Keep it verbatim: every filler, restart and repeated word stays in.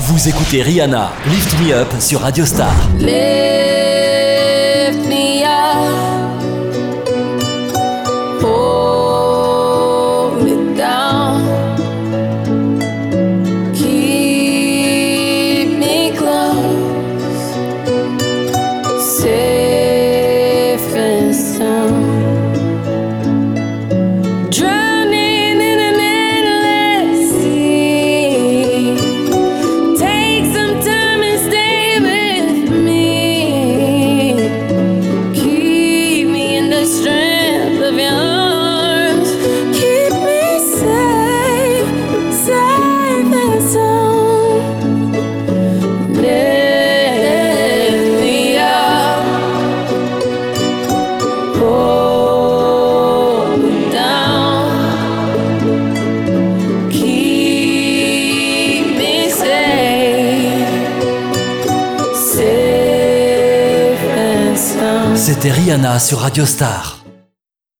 Vous écoutez Rihanna, Lift Me Up sur Radio Star. Lift me up, hold me down, keep me close, safe and sound. Drowning in an endless sea. Take some time and stay with me. Keep me in the strength of your arms. Keep me safe, safe and sound. Lift me up, hold me down, keep me safe, safe and sound. C'était Rihanna sur Radio Star.